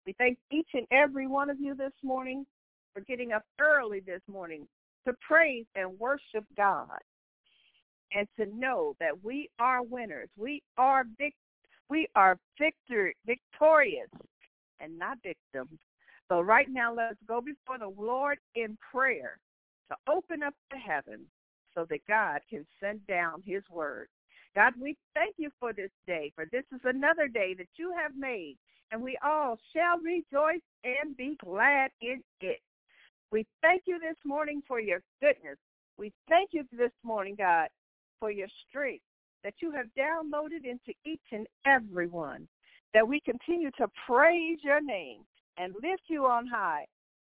We thank each and every one of you this morning for getting up early this morning to praise and worship God and to know that we are winners. We are victorious and not victims. So right now, let's go before the Lord in prayer to open up the heavens so that God can send down his word. God, we thank you for this day, for this is another day that you have made, and we all shall rejoice and be glad in it. We thank you this morning for your goodness. We thank you this morning, God, for your strength that you have downloaded into each and every one, that we continue to praise your name and lift you on high.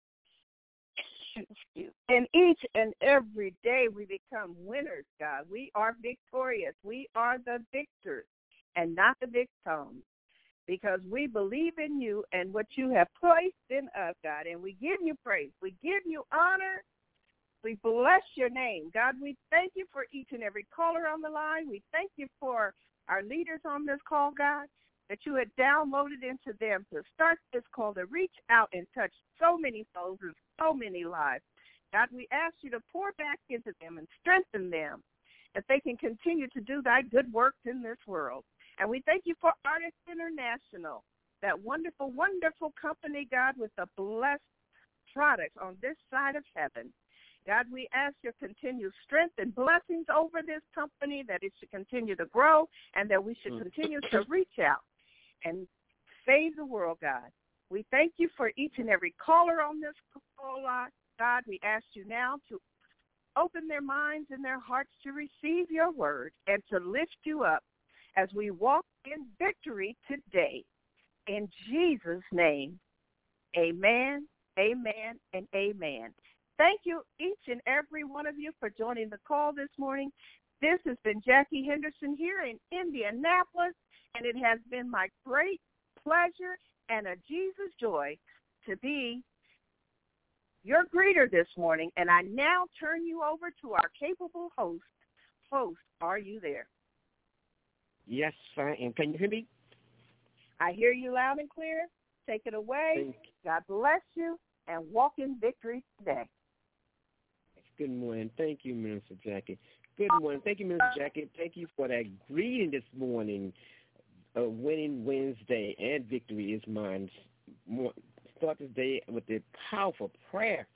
And each and every day we become winners, God. We are victorious. We are the victors and not the victims, because we believe in you and what you have placed in us, God. And we give you praise. We give you honor. We bless your name. God, we thank you for each and every caller on the line. We thank you for our leaders on this call, God, that you had downloaded into them to start this call, to reach out and touch so many souls and so many lives. God, we ask you to pour back into them and strengthen them, that they can continue to do thy good works in this world. And we thank you for Artists International, that wonderful, wonderful company, God, with the blessed products on this side of heaven. God, we ask your continued strength and blessings over this company, that it should continue to grow and that we should continue to reach out and save the world, God. We thank you for each and every caller on this call, God. We ask you now to open their minds and their hearts to receive your word and to lift you up as we walk in victory today. In Jesus' name, amen, amen, and amen. Thank you, each and every one of you, for joining the call this morning. This has been Jackie Henderson here in Indianapolis, and it has been my great pleasure and a Jesus joy to be your greeter this morning. And I now turn you over to our capable host. Host, are you there? Yes, I am. Can you hear me? I hear you loud and clear. Take it away. God bless you, and walk in victory today. Good morning. Thank you, Minister Jackie. Good morning. Thank you, Minister Jackie. Thank you for that greeting this morning. Winning Wednesday and victory is mine. Start this day with a powerful prayer.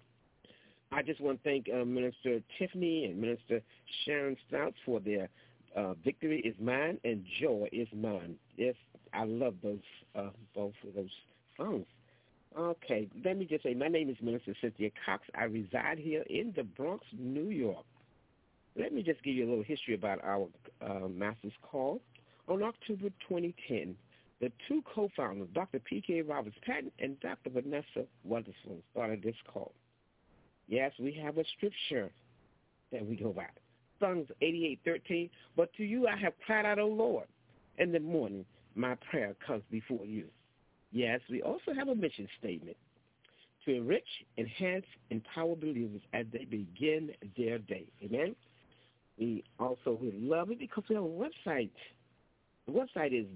I just want to thank Minister Tiffany and Minister Sharon Stouts for their victory is mine and joy is mine. Yes, I love those both of those songs. Okay, let me just say, my name is Minister Cynthia Cox. I reside here in the Bronx, New York. Let me just give you a little history about our Master's Call. On October 2010, the two co-founders, Dr. P.K. Roberts-Patton and Dr. Vanessa Witherspoon, started this call. Yes, we have a scripture that we go by, Psalms 88:13. But to you I have cried out, O Lord. In the morning, my prayer comes before you. Yes, we also have a mission statement: to enrich, enhance, empower believers as they begin their day. Amen? We love it because we have a website. The website is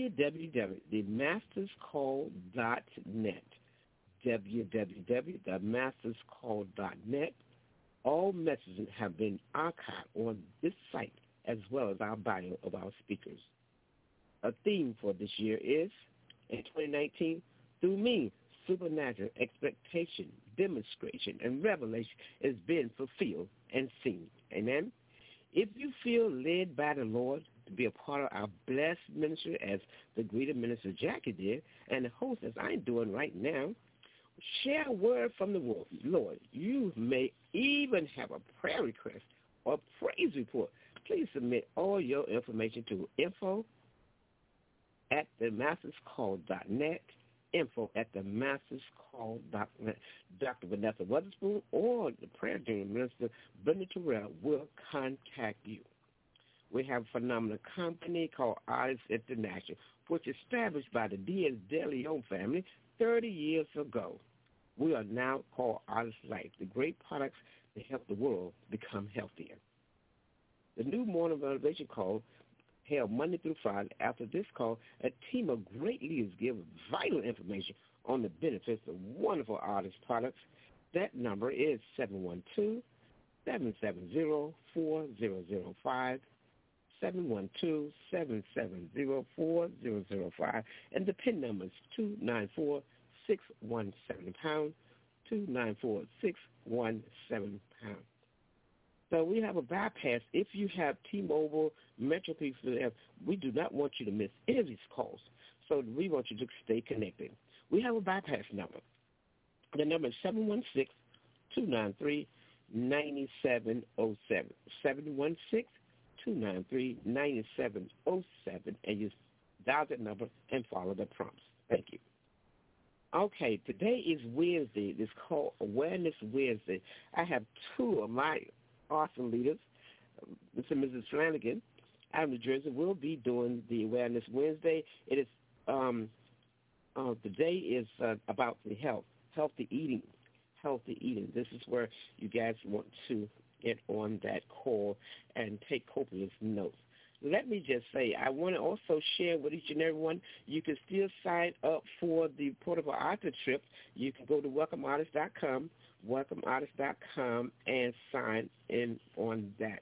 www.themasterscall.net, www.themasterscall.net. All messages have been archived on this site, as well as our bio of our speakers. A theme for this year is, in 2019, through me, supernatural expectation, demonstration, and revelation is being fulfilled and seen. Amen? If you feel led by the Lord to be a part of our blessed ministry, as the greeter Minister Jackie did, and the host as I'm doing right now, share a word from the Lord. You may even have a prayer request or praise report. Please submit all your information to info@themasterscall.net, info@themasterscall.net. Dr. Vanessa Witherspoon or the prayer team, Minister Brenda Terrell, will contact you. We have a phenomenal company called Artists International, which was established by the Diaz de Leon family 30 years ago. We are now called Artist Life, the great products that help the world become healthier. The new morning motivation call held Monday through Friday. After this call, a team of great leaders give vital information on the benefits of wonderful artist products. That number is 712-770-4005, 712-770-4005, and the PIN number is 294-617 294-617 pound. So we have a bypass. If you have T-Mobile, Metro PCS, we do not want you to miss any of these calls. So we want you to stay connected. We have a bypass number. The number is 716-293-9707. 716-293-9707, and you dial that number and follow the prompts. Thank you. Okay, today is Wednesday. It's called Awareness Wednesday. I have two of my awesome leaders, Mr. and Mrs. Flanagan out of New Jersey, will be doing the Awareness Wednesday. It is today is about the healthy eating. This is where you guys want to get on that call and take copious notes. Let me just say, I want to also share with each and every one, you can still sign up for the Portable Author Trip. You can go to welcomeartist.com, and sign in on that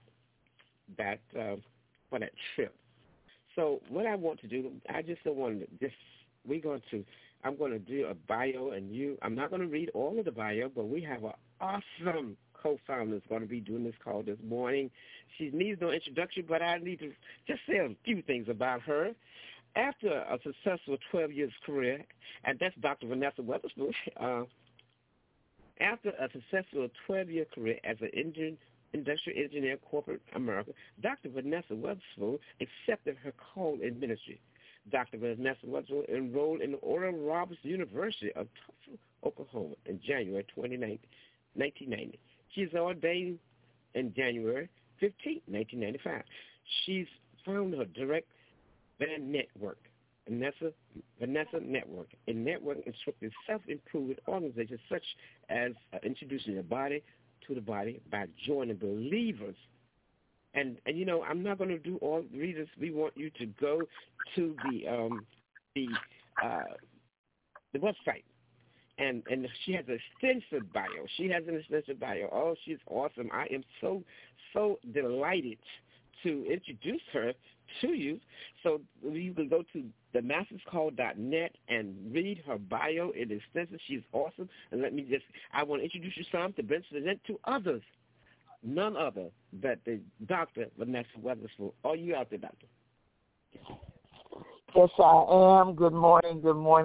for that trip. So what I want to do, I just don't want to just, I'm going to do a bio, and I'm not going to read all of the bio, but we have an awesome co-founder that's going to be doing this call this morning. She needs no introduction, but I need to just say a few things about her. After a successful 12 years career, and that's Dr. Vanessa Weatherspoon, after a successful 12-year career as an industrial engineer, corporate America, Dr. Vanessa Weatherspoon accepted her call in ministry. Dr. Vanessa Weatherspoon enrolled in the Oral Roberts University of Tulsa, Oklahoma in January 1990. She's ordained in January 15, 1995. She's founded her Direct Van Network, Vanessa Network, a network instructing self-improvement organizations such as introducing the body to the body by joining believers. And you know, I'm not going to do all the reasons. We want you to go to the website. And she has an extensive bio. Oh, she's awesome. I am so delighted to introduce her to you. So you can go to themasterscall.net and read her bio. It is extensive. She's awesome. And I want to introduce you some to present to others. None other but the Dr. Vanessa Weatherspoon. Are you out there, Doctor? Yes, I am. Good morning,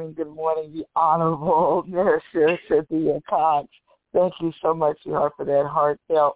the Honorable Minister Cynthia Cox. Thank you so much, sweetheart, for that heartfelt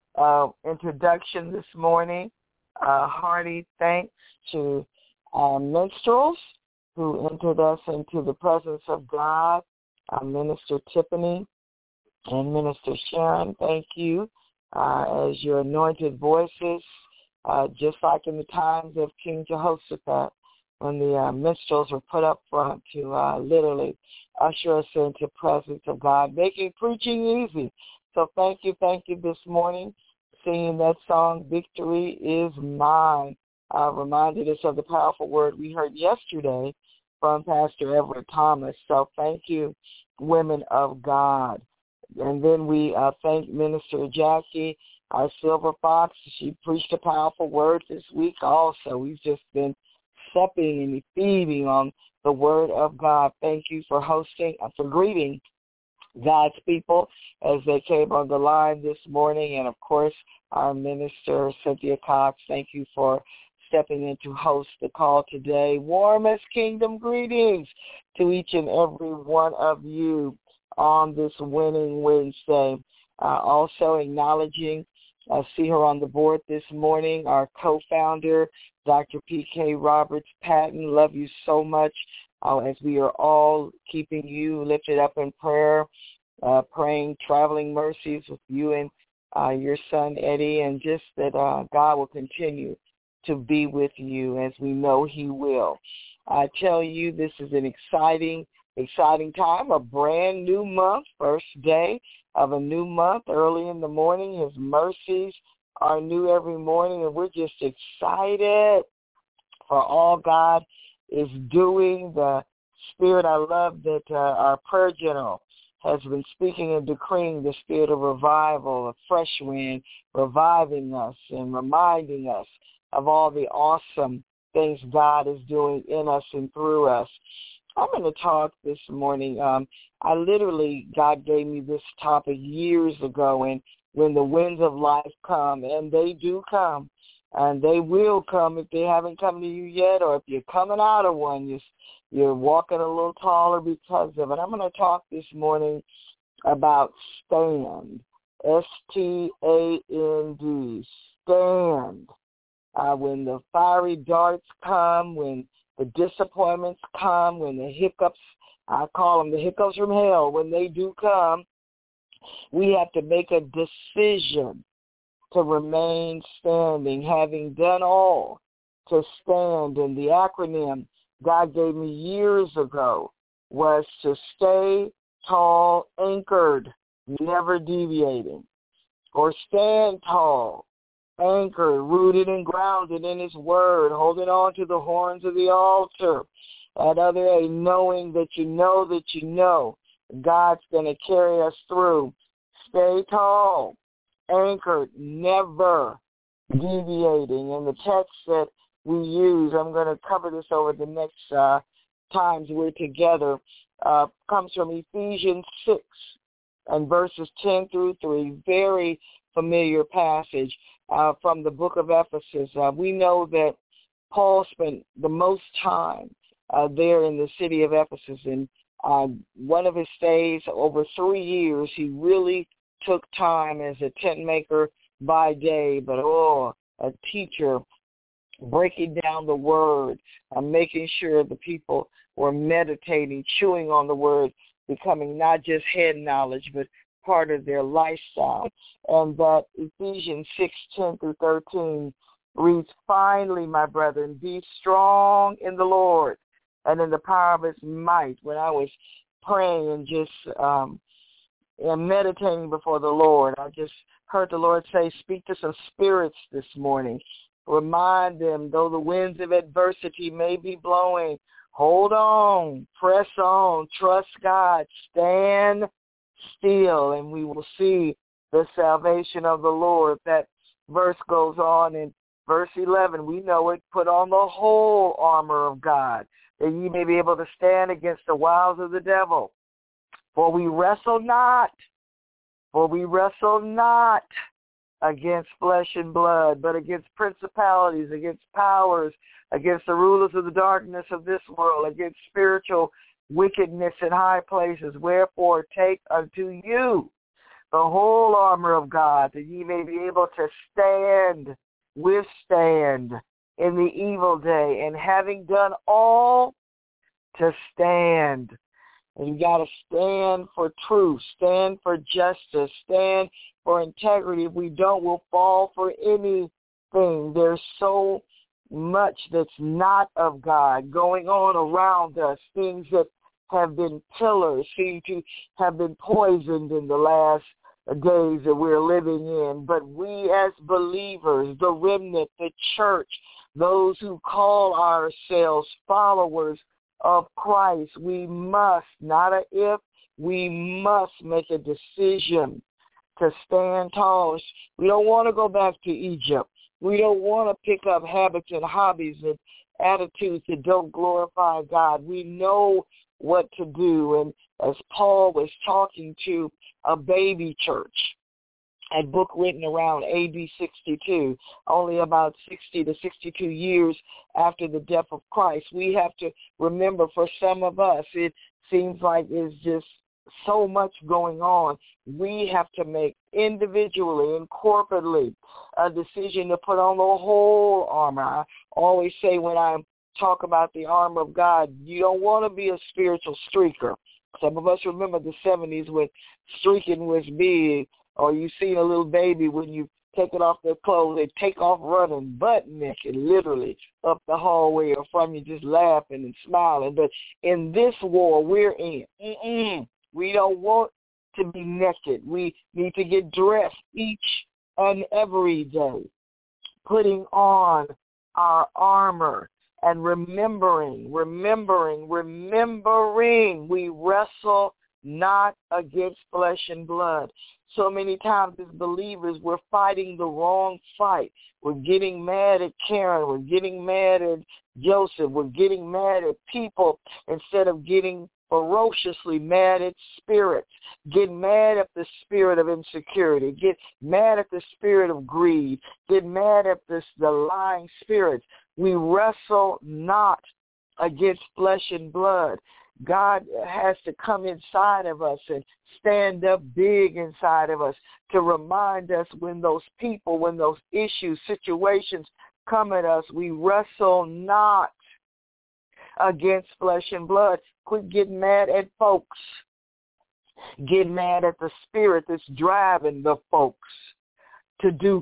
introduction this morning. Hearty thanks to minstrels who entered us into the presence of God, Minister Tiffany and Minister Sharon. Thank you as your anointed voices, just like in the times of King Jehoshaphat, when the minstrels were put up front to literally usher us into the presence of God, making preaching easy. So thank you this morning, singing that song, Victory is Mine. Reminded us of the powerful word we heard yesterday from Pastor Everett Thomas. So thank you, women of God. And then we thank Minister Jackie, our Silver Fox. She preached a powerful word this week also. We've just been supping and feeding on the word of God. Thank you for hosting, for greeting God's people as they came on the line this morning. And, of course, our minister, Cynthia Cox, thank you for stepping in to host the call today. Warmest kingdom greetings to each and every one of you on this Winning Wednesday. Also acknowledging, see her on the board this morning, our co-founder, Dr. P.K. Roberts-Patton. Love you so much as we are all keeping you lifted up in prayer, praying traveling mercies with you and your son, Eddie, and just that God will continue to be with you as we know he will. I tell you, this is an exciting time, a brand new month, first day of a new month, early in the morning. His mercies are new every morning, and we're just excited for all God is doing. The Spirit, I love that our prayer general has been speaking and decreeing the spirit of revival, a fresh wind, reviving us and reminding us of all the awesome things God is doing in us and through us. I'm going to talk this morning. God gave me this topic years ago, and when the winds of life come, and they do come, and they will come if they haven't come to you yet, or if you're coming out of one, you're walking a little taller because of it. I'm going to talk this morning about stand, S-T-A-N-D, stand. When the fiery darts come, when the disappointments come, when the hiccups, I call them the hiccups from hell, when they do come, we have to make a decision to remain standing, having done all to stand. And the acronym God gave me years ago was to stay tall, anchored, never deviating, or stand tall, anchored, rooted and grounded in His Word, holding on to the horns of the altar. At other A, knowing that you know God's going to carry us through. Stay tall, anchored, never deviating. And the text that we use, I'm going to cover this over the next times we're together, comes from Ephesians 6 and verses 10 through 3, very familiar passage from the book of Ephesus. We know that Paul spent the most time there in the city of Ephesus, and one of his stays, over 3 years, he really took time as a tent maker by day, but a teacher, breaking down the word, making sure the people were meditating, chewing on the word, becoming not just head knowledge, but part of their lifestyle. And that Ephesians 6:10 through 13 reads, "Finally, my brethren, be strong in the Lord and in the power of His might." When I was praying and just and meditating before the Lord, I just heard the Lord say, speak to some spirits this morning. Remind them, though the winds of adversity may be blowing, hold on, press on, trust God, stand still, and we will see the salvation of the Lord. That verse goes on in verse 11. We know it, put on the whole armor of God, that ye may be able to stand against the wiles of the devil. For we wrestle not against flesh and blood, but against principalities, against powers, against the rulers of the darkness of this world, against spiritual wickedness in high places. Wherefore take unto you the whole armor of God, that ye may be able to withstand in the evil day, and having done all, to stand. And you got to stand for truth, stand for justice, stand for integrity. If we don't, we'll fall for anything. There's so much that's not of God going on around us, things that have been pillars, seem to have been poisoned in the last days that we're living in. But we as believers, the remnant, the church, those who call ourselves followers of Christ, we must, not a if, we must make a decision to stand tall. We don't want to go back to Egypt. We don't want to pick up habits and hobbies and attitudes that don't glorify God. We know what to do. And as Paul was talking to a baby church, a book written around AD 62, only about 60 to 62 years after the death of Christ, we have to remember, for some of us, it seems like it's just so much going on. We have to make individually and corporately a decision to put on the whole armor. I always say when I talk about the armor of God, you don't want to be a spiritual streaker. Some of us remember the 70s when streaking was big, or you seen a little baby when you take it off their clothes, they take off running butt naked, literally, up the hallway, or from you just laughing and smiling. But in this war we're in, we don't want to be naked. We need to get dressed each and every day, putting on our armor. and remembering. We wrestle not against flesh and blood. So many times as believers, we're fighting the wrong fight. We're getting mad at Karen. We're getting mad at Joseph. We're getting mad at people instead of getting ferociously mad at spirits. Get mad at the spirit of insecurity. Get mad at the spirit of greed. Get mad at the lying spirits. We wrestle not against flesh and blood. God has to come inside of us and stand up big inside of us to remind us when those people, when those issues, situations come at us, we wrestle not against flesh and blood. Quit getting mad at folks. Get mad at the spirit that's driving the folks to do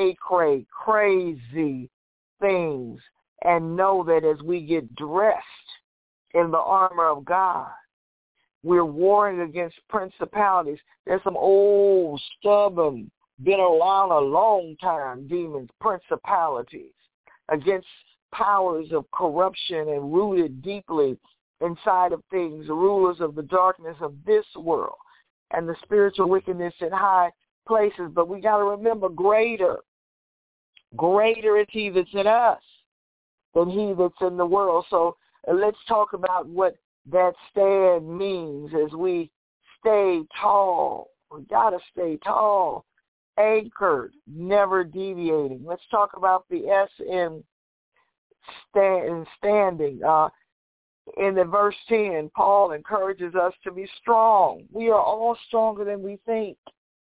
crazy things, and know that as we get dressed in the armor of God, we're warring against principalities. There's some old, stubborn, been around a long time demons, principalities, against powers of corruption and rooted deeply inside of things, rulers of the darkness of this world and the spiritual wickedness in high places. But we got to remember, greater is he that's in us than he that's in the world. So let's talk about what that stand means as we stay tall. We got to stay tall, anchored, never deviating. Let's talk about the S in standing. In the verse 10, Paul encourages us to be strong. We are all stronger than we think.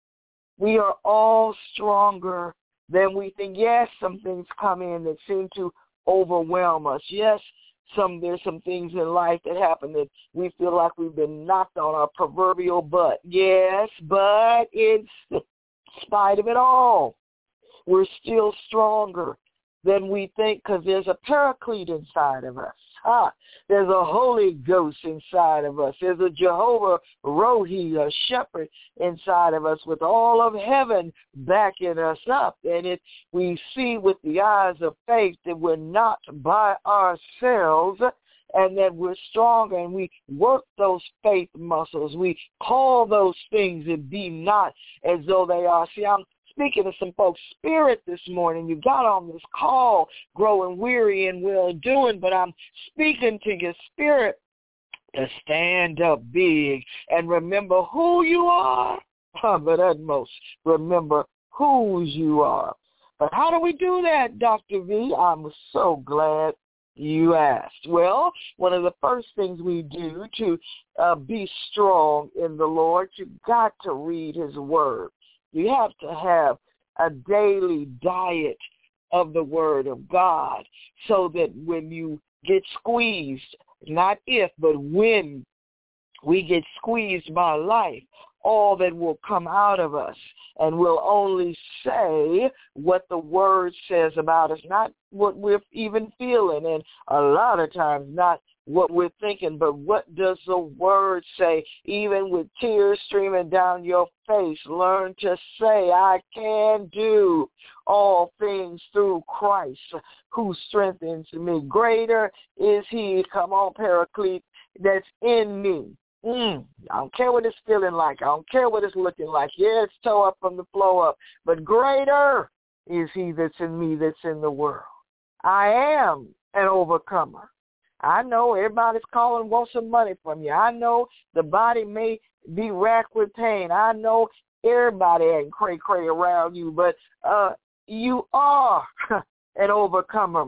We are all stronger than we think. Yes, some things come in that seem to overwhelm us. Yes, there's some things in life that happen that we feel like we've been knocked on our proverbial butt. Yes, but in spite of it all, we're still stronger than we think because there's a paraclete inside of us. There's a Holy Ghost inside of us. There's a Jehovah Rohi, a shepherd inside of us with all of heaven backing us up. And we see with the eyes of faith that we're not by ourselves and that we're stronger, and we work those faith muscles. We call those things that be not as though they are. See, I'm speaking to some folks' spirit this morning. You got on this call growing weary and well-doing, but I'm speaking to your spirit to stand up big and remember who you are. But utmost, remember whose you are. But how do we do that, Dr. V? I'm so glad you asked. Well, one of the first things we do to be strong in the Lord, you've got to read his word. You have to have a daily diet of the Word of God so that when you get squeezed, not if, but when we get squeezed by life, all that will come out of us, and we'll only say what the Word says about us, not what we're even feeling, and a lot of times not what we're thinking, but what does the Word say? Even with tears streaming down your face, learn to say, I can do all things through Christ who strengthens me. Greater is he, come on, Paraclete, that's in me. I don't care what it's feeling like. I don't care what it's looking like. Yeah, it's toe up from the flow up. But greater is he that's in me that's in the world. I am an overcomer. I know everybody's calling, wants some money from you. I know the body may be racked with pain. I know everybody ain't cray-cray around you, but you are an overcomer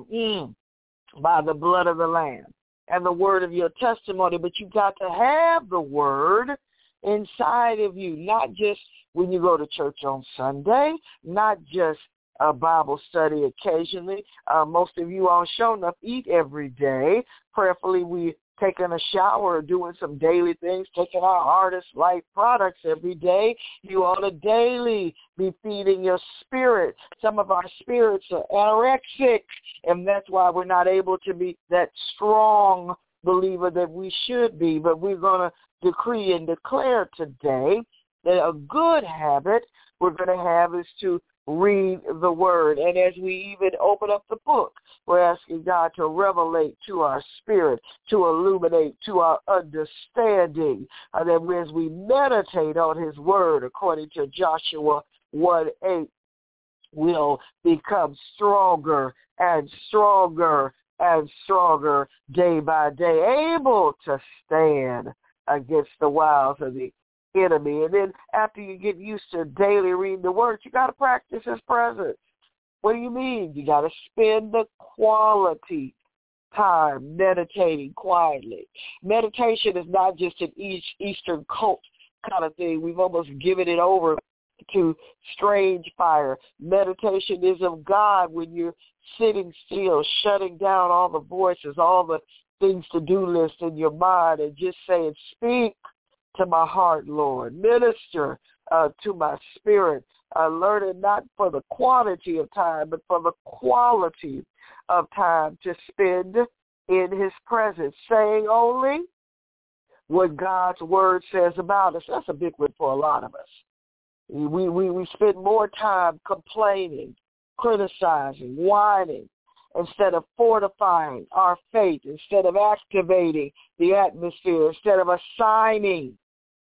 by the blood of the Lamb and the word of your testimony. But you got to have the word inside of you, not just when you go to church on Sunday, not just a Bible study occasionally. Most of you on Show Enough eat every day. Prayerfully, we taking a shower, doing some daily things, taking our Artist Life products every day. You ought to daily be feeding your spirit. Some of our spirits are anorexic, and that's why we're not able to be that strong believer that we should be. But we're going to decree and declare today that a good habit we're going to have is to read the word. And as we even open up the book, we're asking God to revelate to our spirit, to illuminate to our understanding, and that as we meditate on his word, according to Joshua 1:8, we'll become stronger and stronger and stronger day by day, able to stand against the wiles of the enemy. And then after you get used to daily reading the word, you got to practice his presence. What do you mean? You got to spend the quality time meditating quietly. Meditation is not just an Eastern cult kind of thing. We've almost given it over to strange fire. Meditation is of God when you're sitting still, shutting down all the voices, all the things to do list in your mind, and just saying, speak to my heart, Lord. Minister to my spirit. Learning not for the quantity of time, but for the quality of time to spend in his presence, saying only what God's word says about us. That's a big one for a lot of us. We spend more time complaining, criticizing, whining, instead of fortifying our faith, instead of activating the atmosphere, instead of assigning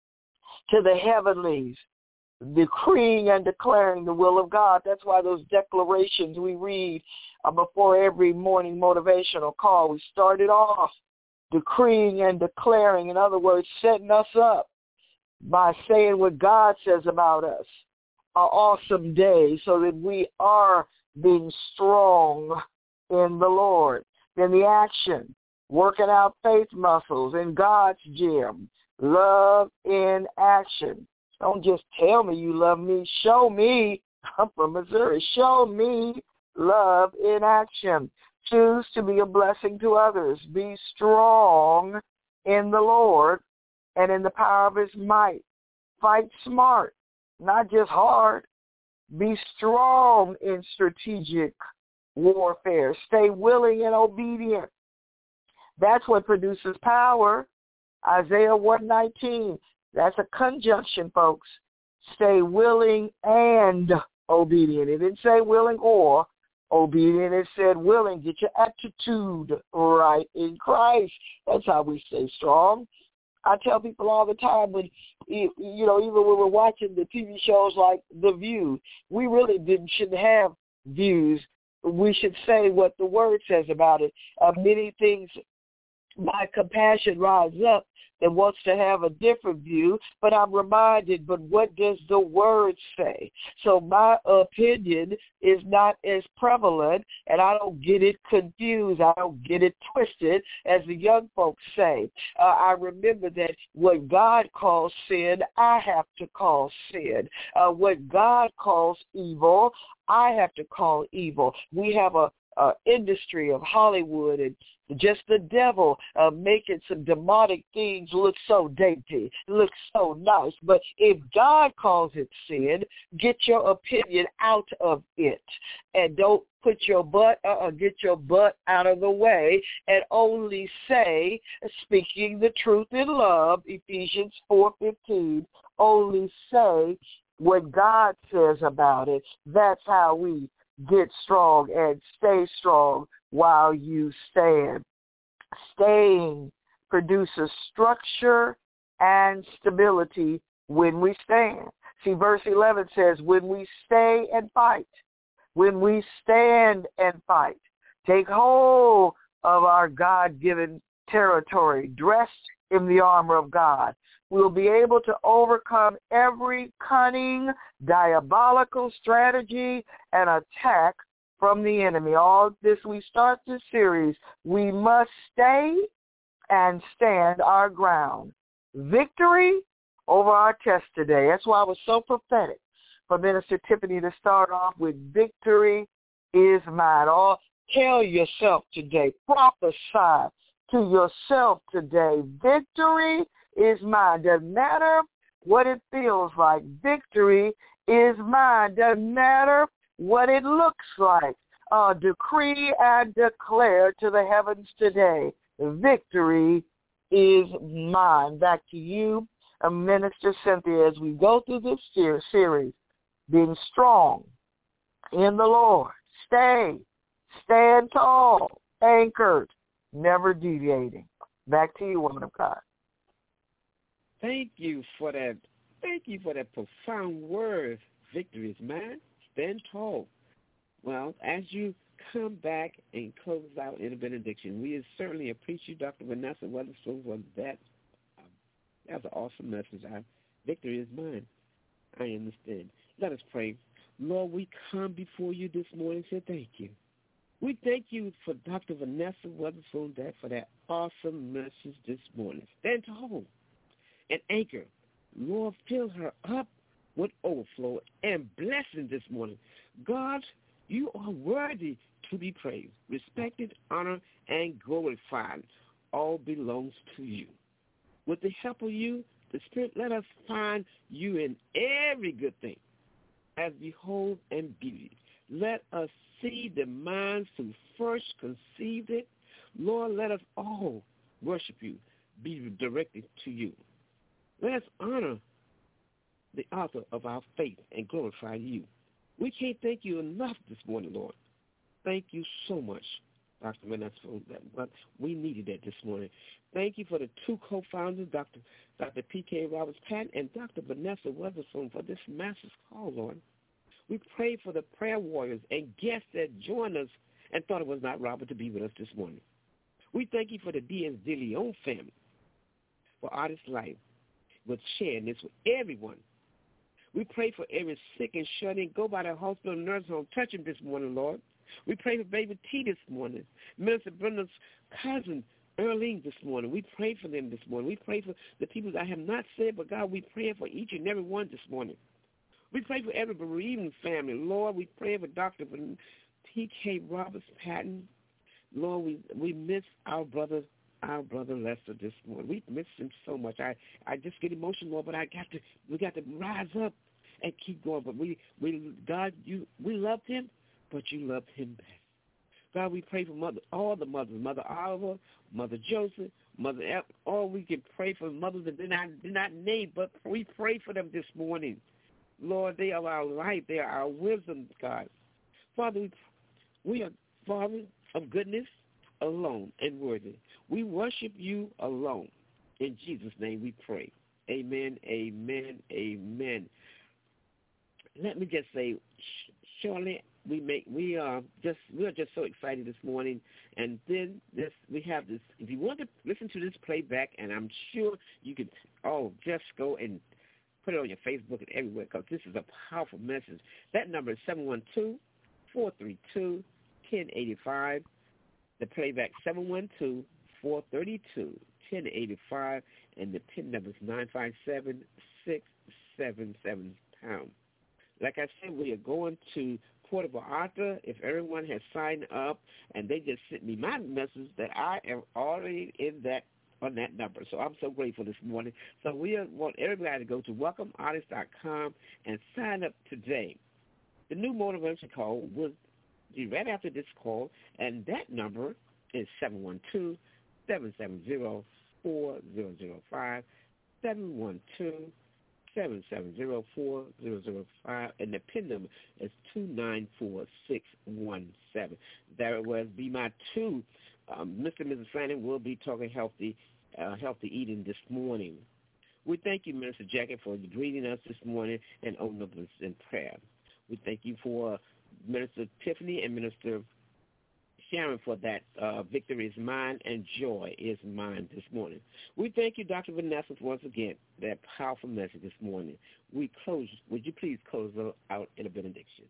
to the heavenlies, decreeing and declaring the will of God. That's why those declarations we read before every morning motivational call, we started off decreeing and declaring, in other words, setting us up by saying what God says about us, an awesome day, so that we are being strong in the Lord. Then the action, working out faith muscles in God's gym, love in action. Don't just tell me you love me. Show me. I'm from Missouri. Show me love in action. Choose to be a blessing to others. Be strong in the Lord and in the power of his might. Fight smart, not just hard. Be strong in strategic warfare. Stay willing and obedient. That's what produces power. Isaiah 1:19. That's a conjunction, folks. Stay willing and obedient. It didn't say willing or obedient. It said willing. Get your attitude right in Christ. That's how we stay strong. I tell people all the time, when even when we're watching the TV shows like The View, we really shouldn't have views. We should say what the word says about it. Many things, my compassion rise up that wants to have a different view, but I'm reminded, but what does the word say? So my opinion is not as prevalent, and I don't get it confused. I don't get it twisted, as the young folks say. I remember that what God calls sin, I have to call sin. What God calls evil, I have to call evil. We have a industry of Hollywood and just the devil making some demonic things look so dainty, look so nice. But if God calls it sin, get your opinion out of it, and don't put your butt, get your butt out of the way, and only say, speaking the truth in love, Ephesians 4:15, only say what God says about it. That's how we get strong and stay strong while you stand. Staying produces structure and stability when we stand. See, verse 11 says, when we stay and fight, when we stand and fight, take hold of our God-given territory, dressed in the armor of God, we'll be able to overcome every cunning, diabolical strategy and attack from the enemy. All this, we start this series, we must stay and stand our ground. Victory over our test today. That's why I was so prophetic for Minister Tiffany to start off with, victory is mine. Or tell yourself today, prophesy to yourself today, victory is mine. Doesn't matter what it feels like. Victory is mine. Doesn't matter what it looks like. Decree and declare to the heavens today, victory is mine. Back to you, Minister Cynthia, as we go through this series, being strong in the Lord. Stand tall, anchored, never deviating. Back to you, woman of God. Thank you for that. Thank you for that profound word. Victory is mine. Stand tall. Well, as you come back and close out in a benediction, we certainly appreciate Dr. Vanessa Weatherspoon for that. That's an awesome message. Victory is mine. I understand. Let us pray. Lord, we come before you this morning and say thank you. We thank you for Dr. Vanessa Weatherspoon for that awesome message this morning. Stand tall and anchor. Lord, fill her up with overflow and blessing this morning. God, you are worthy to be praised, respected, honored, and glorified. All belongs to you. With the help of you, the Spirit, let us find you in every good thing as behold and beauty. Let us see the minds who first conceived it. Lord, let us all worship you, be directed to you. Let us honor the author of our faith and glorify you. We can't thank you enough this morning, Lord. Thank you so much, Dr. Vanessa, but we needed that this morning. Thank you for the two co-founders, Dr. P.K. Roberts-Patton and Dr. Vanessa Weatherspoon, for this massive call, Lord. We pray for the prayer warriors and guests that joined us and thought it was not Robert to be with us this morning. We thank you for the Diaz de Leon family, for Artist Life, with sharing this with everyone. We pray for every sick and shut-in. Go by the hospital nurse home. Touch him this morning, Lord. We pray for baby T this morning. Minister Brenda's cousin, Earlene, this morning. We pray for them this morning. We pray for the people that I have not said, but God, we pray for each and every one this morning. We pray for every bereaved family. Lord, we pray for Dr. P.K. Roberts-Patton. Lord, we miss our brother Lester this morning. We miss him so much. I just get emotional, Lord, but we got to rise up and keep going. But God, we loved him, but you loved him best. God, we pray for all the mothers, Mother Oliver, Mother Joseph, Mother F. All we can pray for mothers that did not name, but we pray for them this morning. Lord, they are our life. They are our wisdom, God. Father, we are Father of goodness, alone and worthy. We worship you alone. In Jesus' name we pray. Amen, amen, amen. Let me just say, surely we are just so excited this morning. And then we have this. If you want to listen to this playback, and I'm sure you can, just go and put it on your Facebook and everywhere, because this is a powerful message. That number is 712-432-1085. The playback 712-432-1085, and the PIN number is 957-677#. Like I said, we are going to Port of Arthur. If everyone has signed up, and they just sent me my message that I am already on that number. So I'm so grateful this morning. So we want everybody to go to welcomeartist.com and sign up today. The new motivation call will be right after this call, and that number is 712-770-4005, 712-770-4005, and the PIN number is 294617. That will be my two. Mr. and Mrs. Flanagan will be talking healthy eating this morning. We thank you, Minister Jackie, for greeting us this morning and opening up us in prayer. We thank you for Minister Tiffany and Minister Sharon for that. Victory is mine and joy is mine this morning. We thank you, Dr. Vanessa, once again, that powerful message this morning. Would you please close out in a benediction?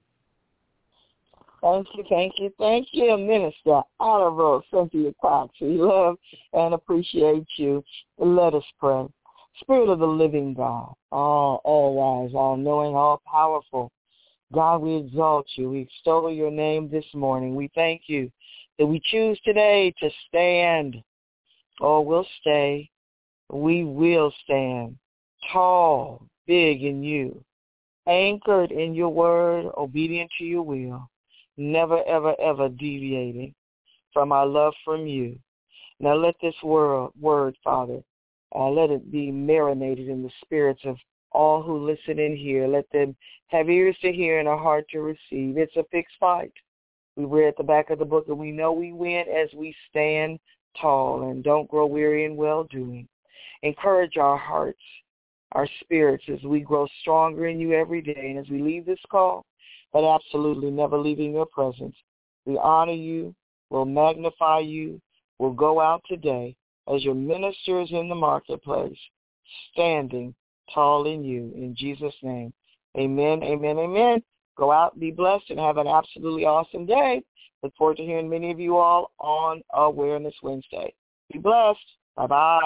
Thank you, Minister Honorable Cynthia Cox. We love and appreciate you. Let us pray. Spirit of the living God, all wise, all knowing, all powerful, God, we exalt you. We extol your name this morning. We thank you that we choose today to stand. We'll stay. We will stand tall, big in you, anchored in your word, obedient to your will, never, ever, ever deviating from our love from you. Now let this word, Father, let it be marinated in the spirits of all who listen in here. Let them have ears to hear and a heart to receive. It's a fixed fight. We read the back of the book, and we know we win as we stand tall and don't grow weary in well-doing. Encourage our hearts, our spirits, as we grow stronger in you every day. And as we leave this call, but absolutely never leaving your presence, we honor you, we'll magnify you, we'll go out today as your ministers in the marketplace, standing tall in you. In Jesus' name, amen, amen, amen. Go out, be blessed, and have an absolutely awesome day. Look forward to hearing many of you all on Awareness Wednesday. Be blessed. Bye-bye.